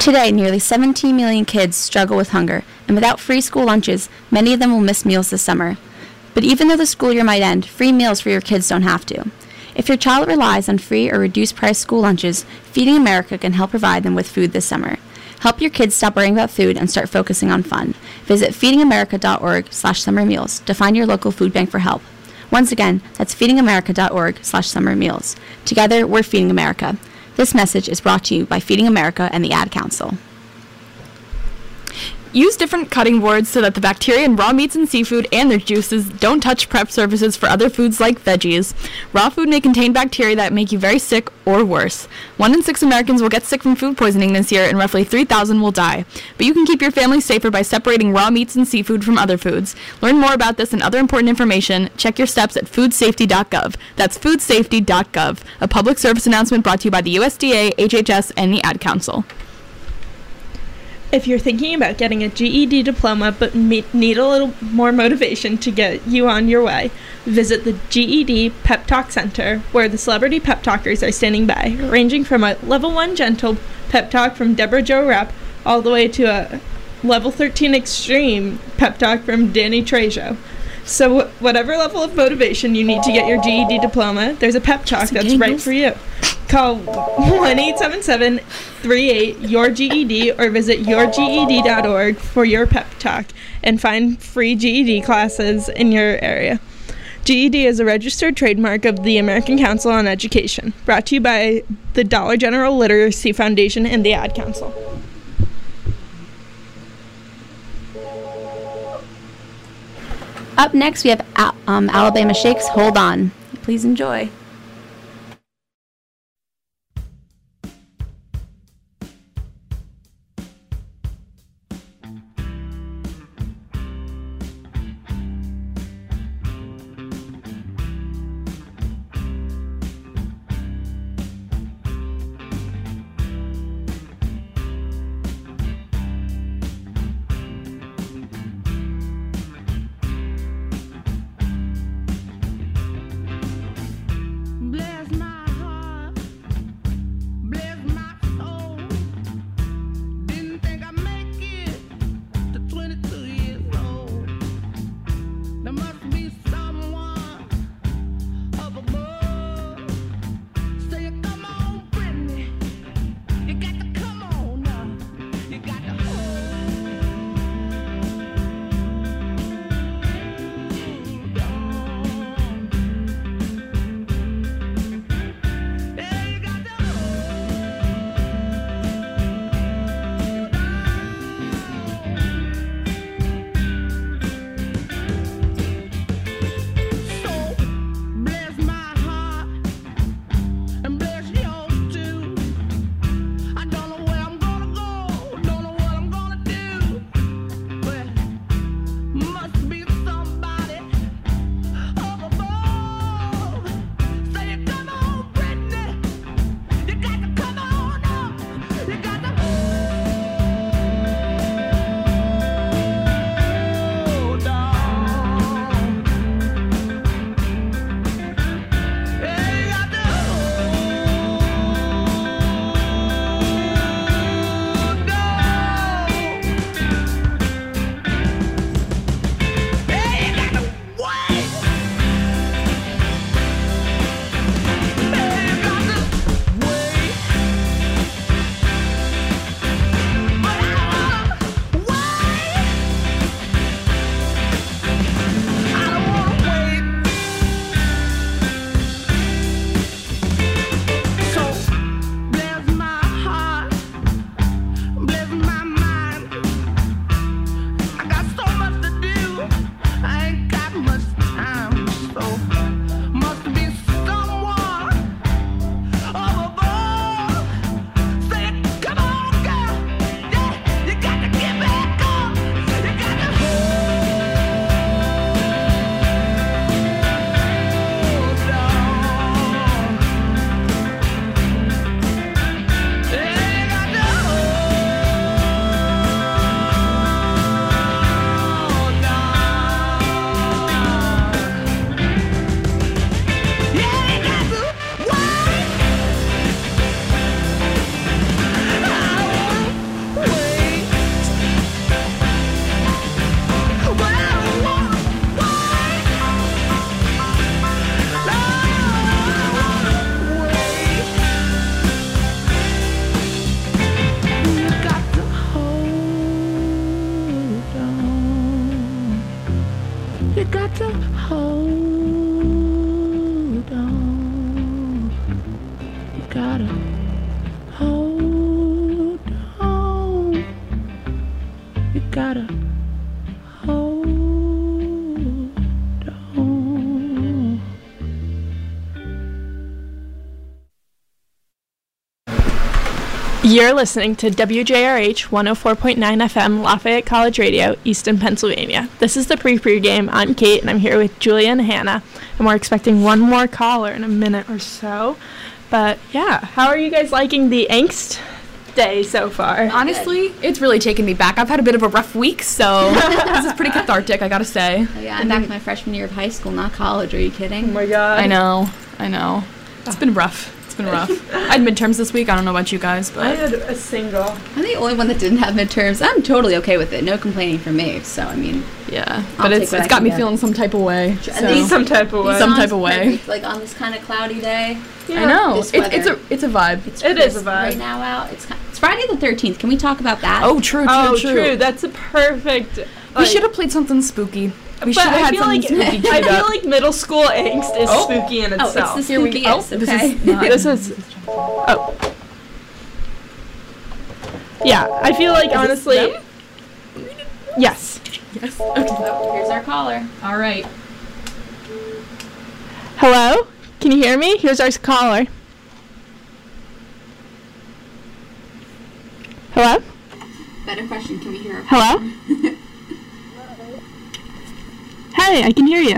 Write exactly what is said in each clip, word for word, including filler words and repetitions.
Today, nearly seventeen million kids struggle with hunger, and without free school lunches, many of them will miss meals this summer. But even though the school year might end, free meals for your kids don't have to. If your child relies on free or reduced-price school lunches, Feeding America can help provide them with food this summer. Help your kids stop worrying about food and start focusing on fun. Visit feedingamerica.org slash summer meals to find your local food bank for help. Once again, that's feedingamerica.org slash summer meals. Together, we're Feeding America. This message is brought to you by Feeding America and the Ad Council. Use different cutting boards so that the bacteria in raw meats and seafood and their juices don't touch prep surfaces for other foods like veggies. Raw food may contain bacteria that make you very sick or worse. One in six Americans will get sick from food poisoning this year, and roughly three thousand will die. But you can keep your family safer by separating raw meats and seafood from other foods. Learn more about this and other important information. Check your steps at food safety dot gov. That's food safety dot gov. A public service announcement brought to you by the U S D A, H H S, and the Ad Council. If you're thinking about getting a G E D diploma but me- need a little more motivation to get you on your way, visit the G E D Pep Talk Center, where the celebrity pep talkers are standing by, ranging from a level one gentle pep talk from Deborah Jo Rapp all the way to a level thirteen extreme pep talk from Danny Trejo. So whatever level of motivation you need to get your G E D diploma, there's a pep talk that's right for you. Call one eight seven seven, three eight, Y O U R G E D or visit your G E D dot org for your pep talk and find free G E D classes in your area. G E D is a registered trademark of the American Council on Education, brought to you by the Dollar General Literacy Foundation and the Ad Council. Up next, we have Al- um, Alabama Shakes, Hold On. Please enjoy. Thank you. You got to hold on. You gotta hold on. You gotta hold on. You're listening to W J R H one oh four point nine F M Lafayette College Radio, Easton, Pennsylvania. This is the pre-pre-game. I'm Kate, and I'm here with Julia and Hannah, and we're expecting one more caller in a minute or so. But, yeah, how are you guys liking the Angst Day so far? Honestly, it's really taken me back. I've had a bit of a rough week, so this is pretty cathartic, I gotta say. Oh, yeah, I'm back my freshman year of high school, not college. Are you kidding? Oh, my God. I know, I know. It's been rough. It's been rough. I had midterms this week. I don't know about you guys, but... I had a single. I'm the only one that didn't have midterms. I'm totally okay with it. No complaining from me. So, I mean... Yeah, I'll but it's take what it's I got can me get. feeling some type of way. So. At least Some type of way. Some Sounds type of way. perfect, like on this kind of cloudy day. Yeah. I know. This It's, it's a weather. it's a vibe. It's It is crisp a vibe. right now out. It's, ki- it's Friday the thirteenth. Can we talk about that? Oh, true, true, Oh, true. true. That's a perfect... We like- should have played something spooky. We But should have I had feel something like spooky I queued feel up. like middle school angst is Oh. spooky in Oh, itself. it's the Here we go. spookiest, Oh, this okay? is not- This is oh yeah. I feel like this honestly, them? yes. Yes. Okay. Oh, here's our caller. All right. Hello, can you hear me? Here's our caller. Hello, Better question. Can we hear our hello. Hey, I can hear you.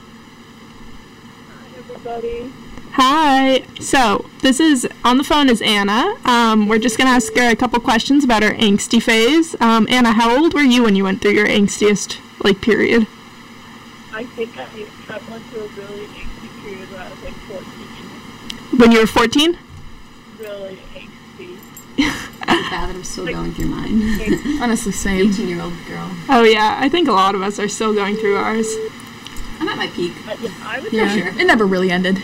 Hi, everybody. Hi. So this is on the phone is Anna. Um, we're just gonna ask her a couple questions about her angsty phase. Um, Anna, how old were you when you went through your angstiest like period? I think I, I went through a really angsty period when I was like fourteen. When you were fourteen? Really angsty. bad that I'm still going through mine. Honestly, same. eighteen-year-old girl. Oh yeah, I think a lot of us are still going through ours. I'm at my peak. I, yeah, I was Yeah. sure. It never really ended.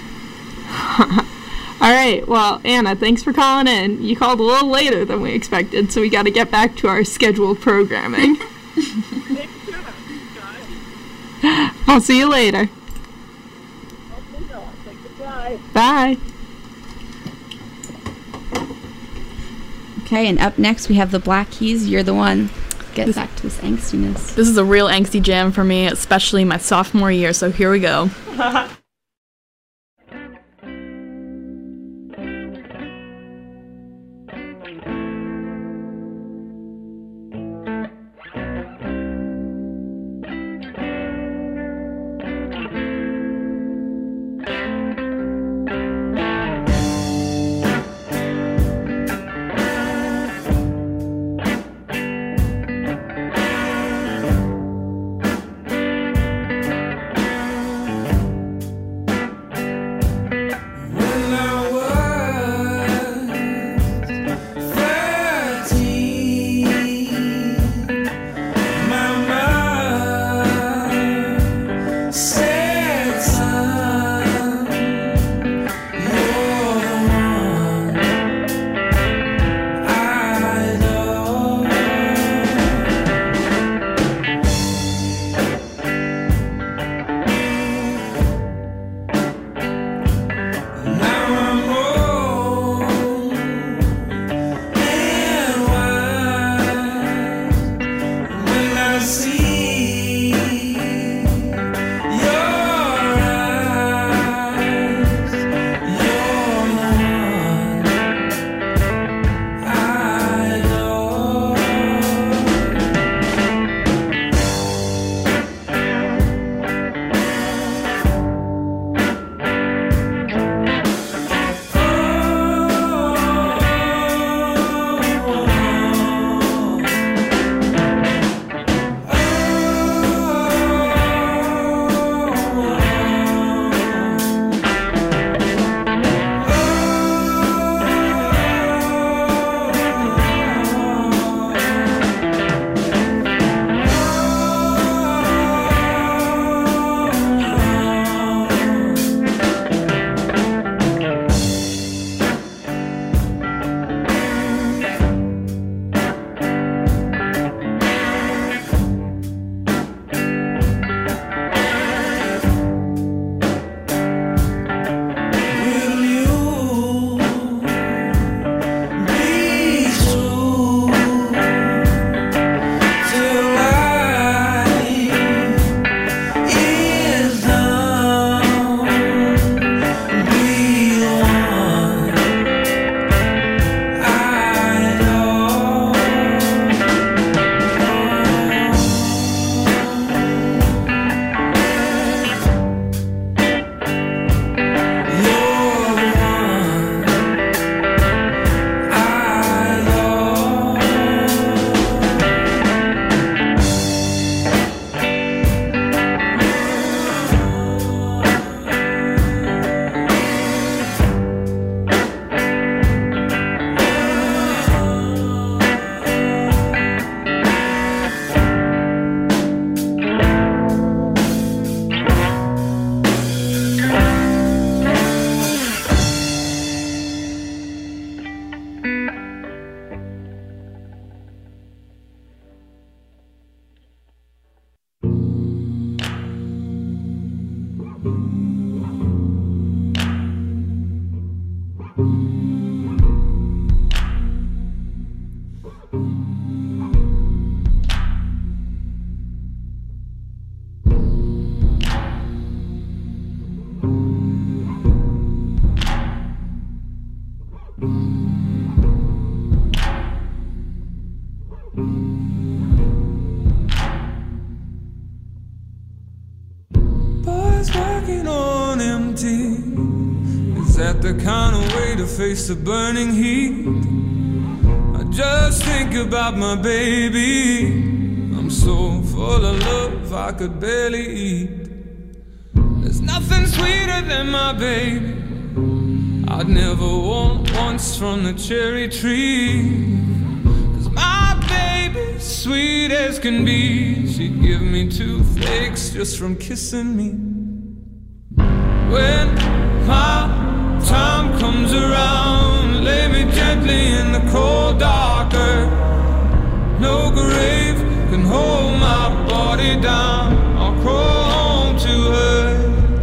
All right, well, Anna, thanks for calling in. You called a little later than we expected, so we got to get back to our scheduled programming. Thanks for guys. I'll see you later. Oh, no, say goodbye. Bye. Okay, and up next we have the Black Keys. You're the one. Get back to this angstiness. This is a real angsty jam for me, especially my sophomore year, so here we go. banking on empty. Is that the kind of way to face the burning heat? I just think about my baby. I'm so full of love I could barely eat. There's nothing sweeter than my baby. I'd never want once from the cherry tree. Cause my baby's sweet as can be. She'd give me toothaches just from kissing me. When my time comes around, lay me gently in the cold dark earth. No grave can hold my body down. I'll crawl home to her.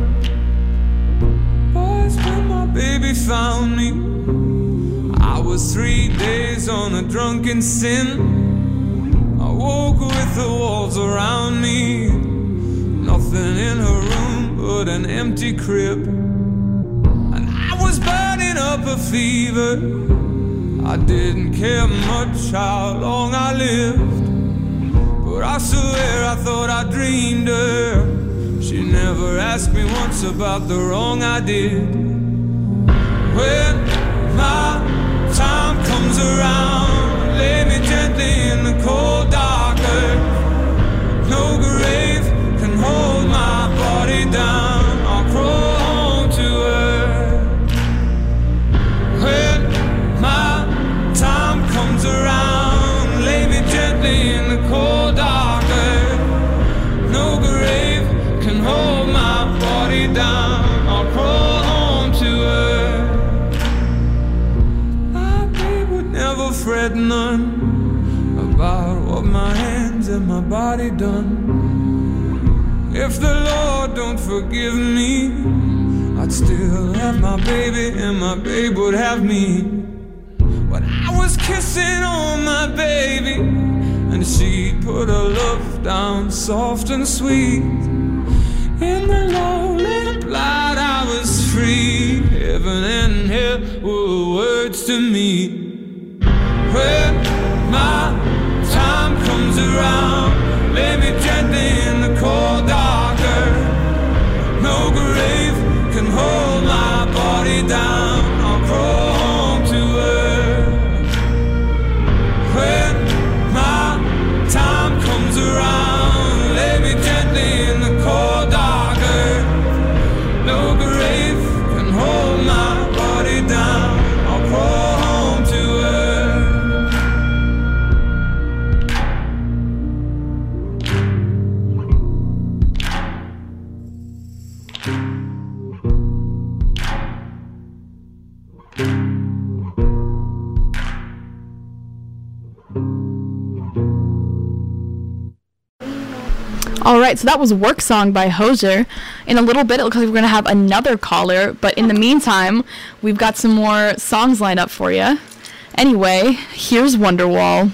Boys, when my baby found me, I was three days on a drunken sin. I woke with the walls around me, nothing in her room but an empty crib. And I was burning up a fever. I didn't care much how long I lived, but I swear I thought I dreamed her. She never asked me once about the wrong I did. When my time comes around, lay me gently in the cold dark earth. No grave can hold my body down. I'll crawl home to her. When my time comes around, lay me gently in the cold dark earth. No grave can hold my body down. I'll crawl home to her. My babe would never fret none about what my hands and my body done. If the Lord don't forgive me, I'd still have my baby and my babe would have me. But I was kissing on my baby, and she'd put her love down soft and sweet. In the lonely light I was free. Heaven and hell were words to me. When my time comes around, lay me gently in the cold dark earth. No grave can hold my body down. I'll crawl home to her. When my time comes around, lay me gently in the cold dark earth. No grave can hold my body down. I'll crawl home to her. All right, so that was Work Song by Hozier. In a little bit, it looks like we're going to have another caller, but in the meantime, we've got some more songs lined up for you. Anyway, here's Wonderwall.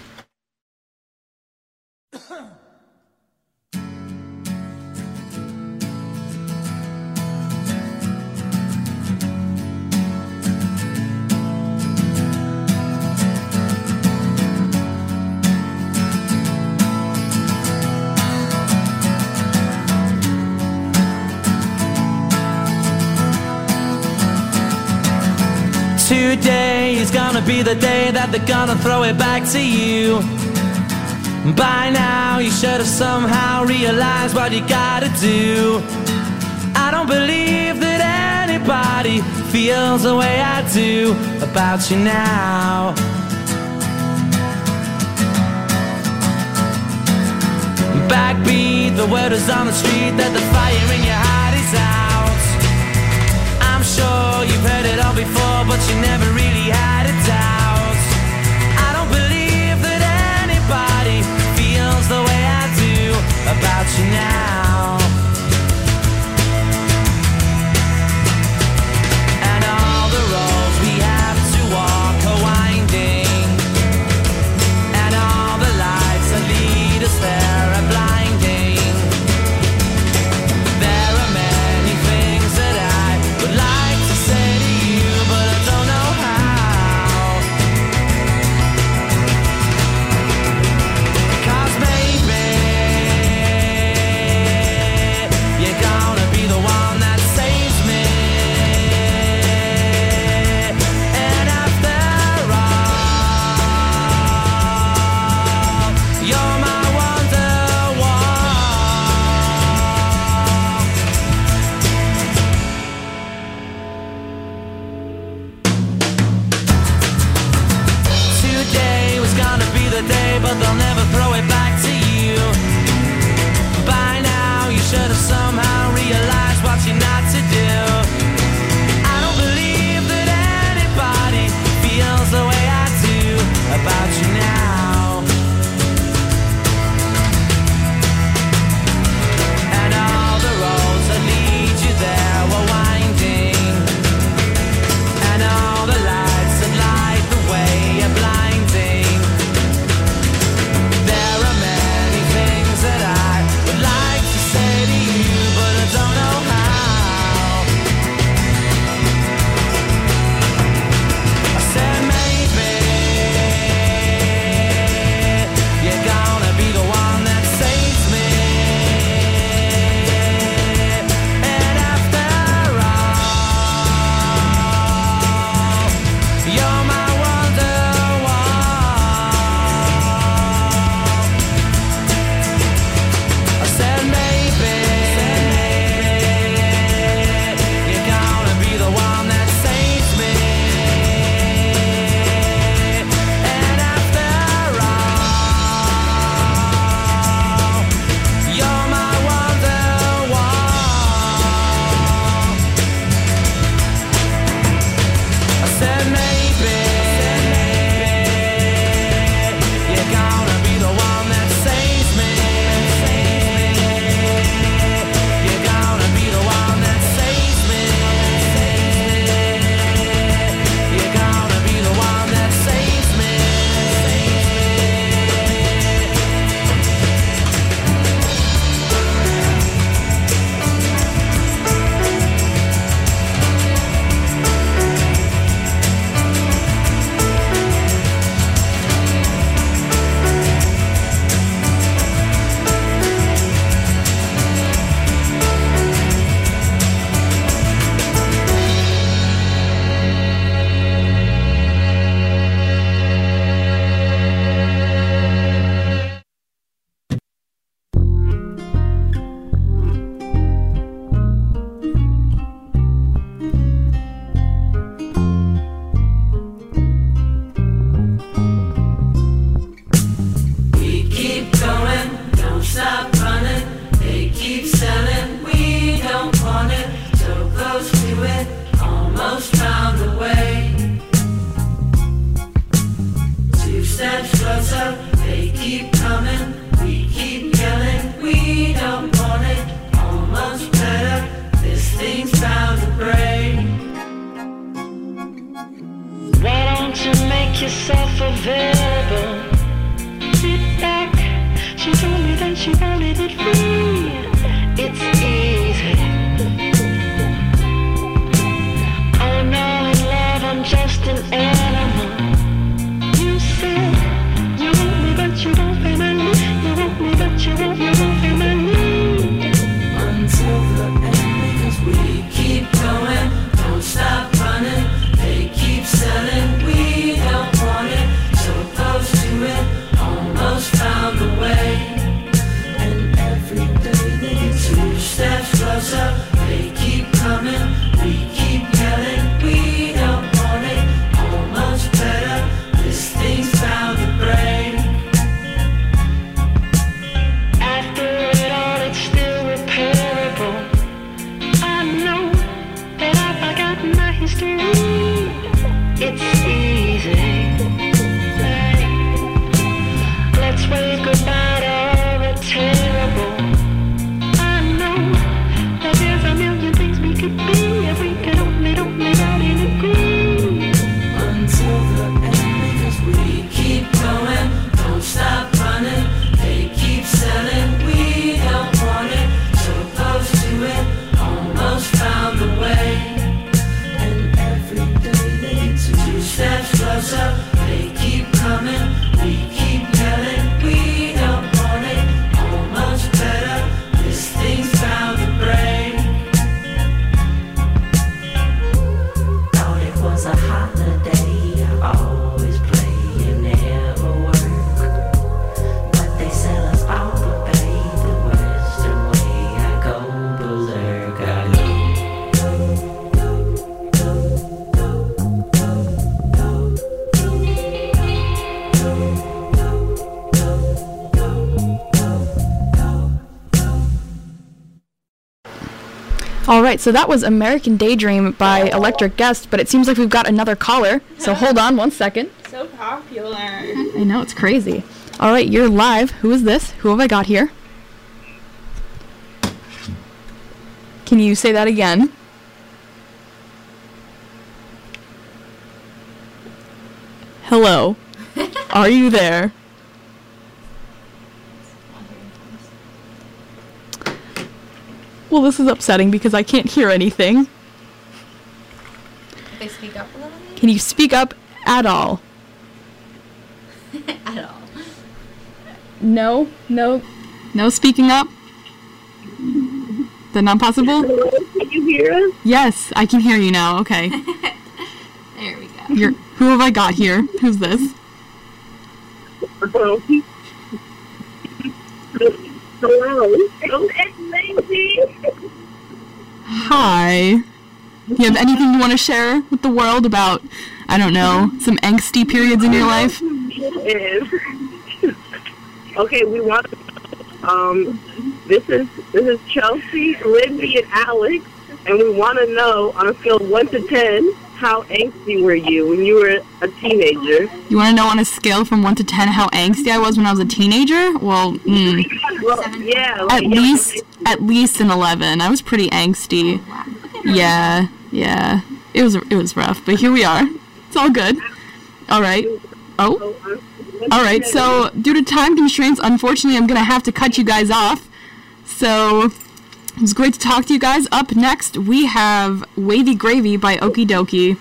Today is gonna be the day that they're gonna throw it back to you. By now you should have somehow realized what you gotta do. I don't believe that anybody feels the way I do about you now. Backbeat, the word is on the street that the fire in your heart is out. I'm sure you've heard it all before, but you never really had a doubt. I don't believe that anybody feels the way I do about you now. And all the roads we have to walk are winding, and all the lights that lead us there are blinding. There are many things that I would like to say to you, but I don't know how. 'Cause maybe All right, so that was American Daydream by Electric Guest, but it seems like we've got another caller. So hold on one second. So popular. I know, it's crazy. All right, you're live. Who is this? Who have I got here? Can you say that again? Hello. Are you there? Well, this is upsetting because I can't hear anything. If they speak up a little bit? Can you speak up at all? At all. No? No? No speaking up? Is that not possible? Can you hear us? Yes, I can hear you now. Okay. There we go. You're, who have I got here? Who's this? Hello. Hello. It's Lacey. Hi. Do you have anything you want to share with the world about, I don't know, some angsty periods in your life? Okay, we want. Um, this is this is Chelsea, Lindsay, and Alex, and we want to know on a scale of one to ten, how angsty were you when you were a teenager? You want to know on a scale from one to ten how angsty I was when I was a teenager? Well, mm, Well, yeah, like, at yeah, least at least an eleven. I was pretty angsty. Yeah, yeah. It was it was rough, but here we are. It's all good. All right. Oh. All right. So due to time constraints, unfortunately, I'm gonna have to cut you guys off. So it was great to talk to you guys. Up next, we have Wavy Gravy by Okie Dokie.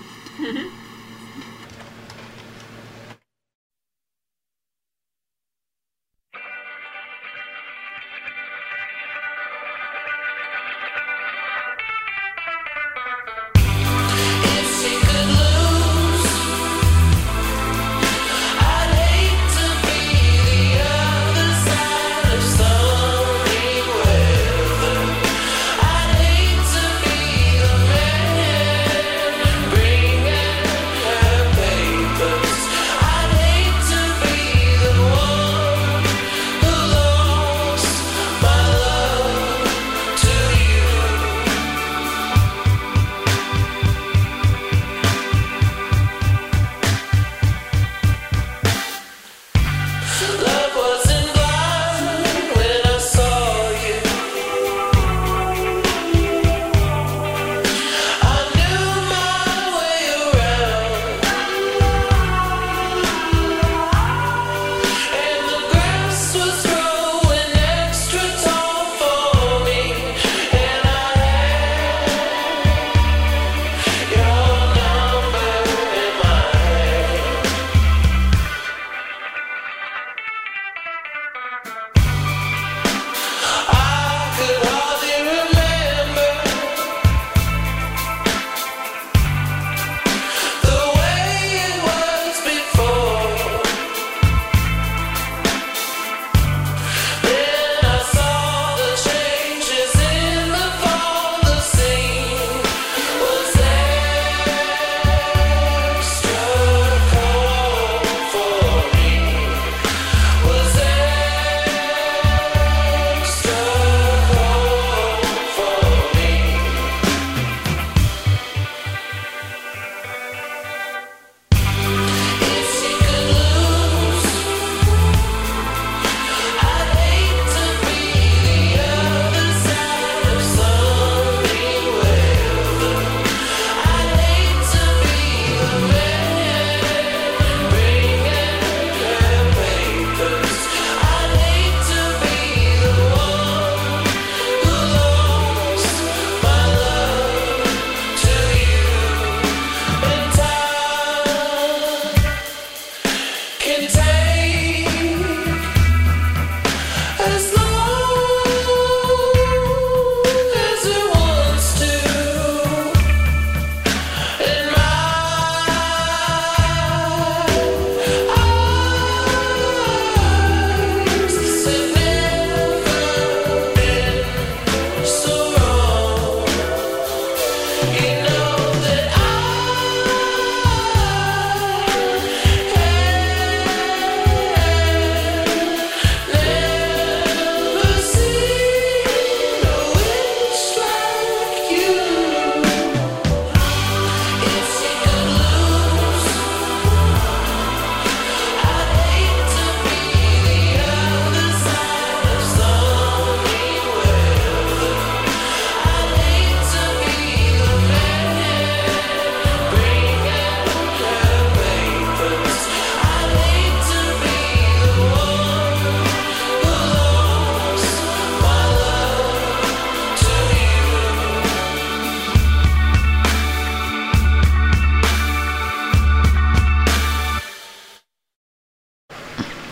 Bring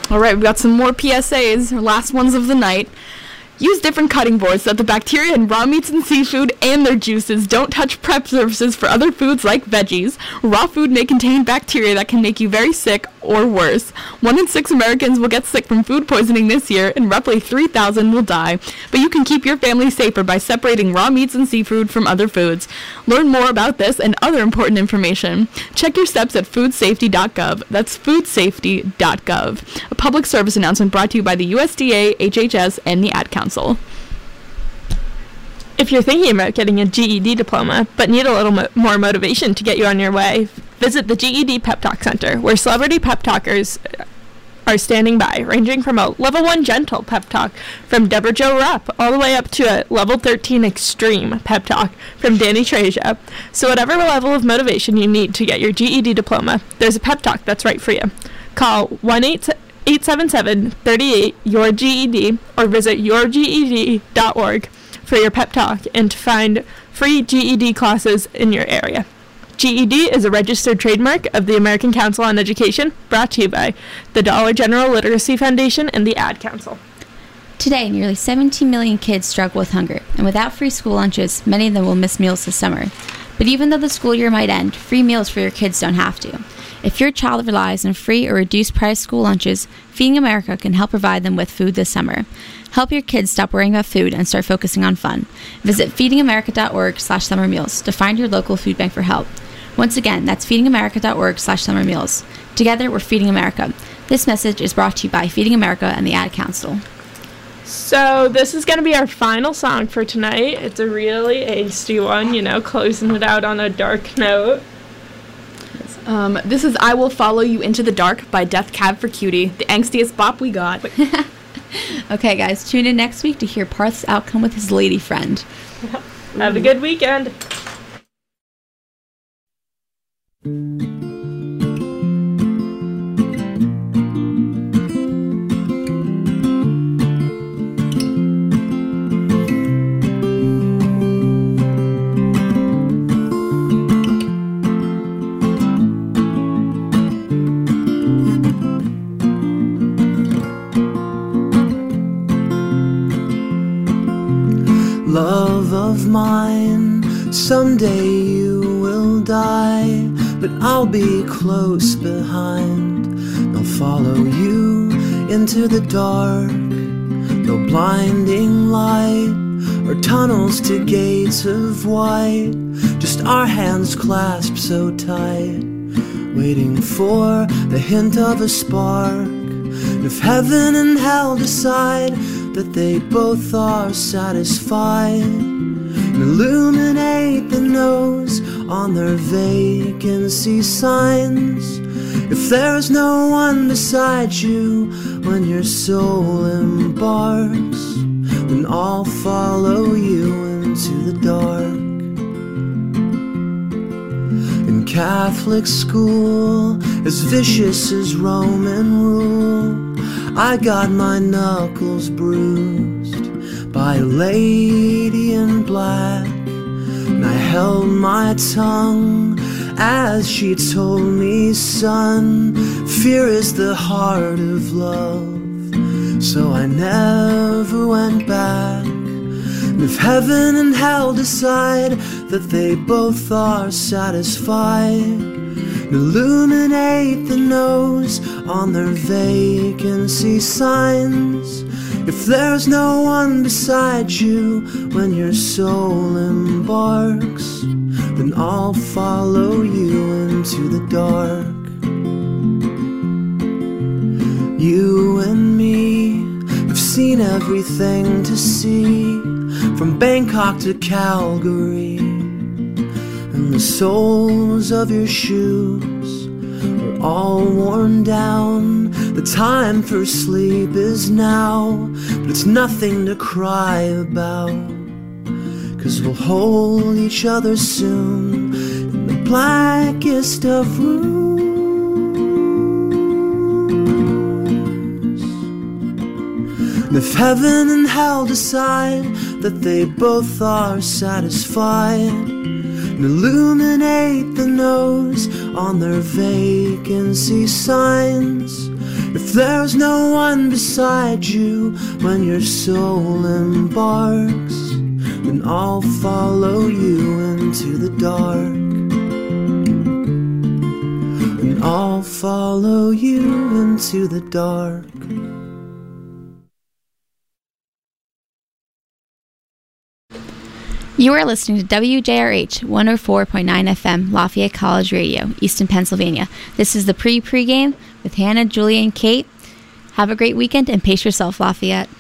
All right, we've got some more P S As, our last ones of the night. Use different cutting boards so that the bacteria in raw meats and seafood and their juices don't touch prep surfaces for other foods like veggies. Raw food may contain bacteria that can make you very sick or worse. One in six Americans will get sick from food poisoning this year, and roughly three thousand will die. But you can keep your family safer by separating raw meats and seafood from other foods. Learn more about this and other important information. Check your steps at food safety dot gov. That's food safety dot gov. A public service announcement brought to you by the U S D A, H H S, and the Ad Council. If you're thinking about getting a G E D diploma, but need a little mo- more motivation to get you on your way, visit the G E D Pep Talk Center, where celebrity pep talkers are standing by, ranging from a level one gentle pep talk from Deborah Jo Rupp, all the way up to a level thirteen extreme pep talk from Danny Treja. So whatever level of motivation you need to get your G E D diploma, there's a pep talk that's right for you. Call one eight seven seven, three eight, Y O U R G E D or visit your G E D dot org for your pep talk and to find free G E D classes in your area. G E D is a registered trademark of the American Council on Education, brought to you by the Dollar General Literacy Foundation and the Ad Council. Today, nearly seventeen million kids struggle with hunger, and without free school lunches, many of them will miss meals this summer. But even though the school year might end, free meals for your kids don't have to. If your child relies on free or reduced price school lunches, Feeding America can help provide them with food this summer. Help your kids stop worrying about food and start focusing on fun. Visit feeding america dot org slash summer meals to find your local food bank for help. Once again, that's feeding america dot org slash summer meals. Together, we're Feeding America. This message is brought to you by Feeding America and the Ad Council. So this is going to be our final song for tonight. It's a really angsty one, you know, closing it out on a dark note. Um, this is I Will Follow You Into the Dark by Death Cab for Cutie, the angstiest bop we got. Okay, guys, tune in next week to hear Parth's outcome with his lady friend. Have a good weekend. Love of mine, someday you will die, but I'll be close behind. I'll follow you into the dark, no blinding light or tunnels to gates of white, just our hands clasped so tight, waiting for the hint of a spark. And if heaven and hell decide that they both are satisfied, and illuminate the nose on their vacancy signs. If there's no one beside you when your soul embarks, then I'll follow you into the dark. In Catholic school, as vicious as Roman rule, I got my knuckles bruised by a lady in black, and I held my tongue as she told me, son, fear is the heart of love. So I never went back. And if heaven and hell decide that they both are satisfied, illuminate the nose on their vacancy signs. If there's no one beside you when your soul embarks, then I'll follow you into the dark. You and me have seen everything to see, from Bangkok to Calgary, and the soles of your shoes are all worn down. The time for sleep is now, but it's nothing to cry about, 'cause we'll hold each other soon in the blackest of rooms. And if heaven and hell decide that they both are satisfied, and illuminate the nose on their vacancy signs, If there's no one beside you when your soul embarks, then I'll follow you into the dark. And I'll follow you into the dark. You are listening to W J R H one oh four point nine F M, Lafayette College Radio, Easton, Pennsylvania. This is the pre-pregame with Hannah, Julia, and Kate. Have a great weekend and pace yourself, Lafayette.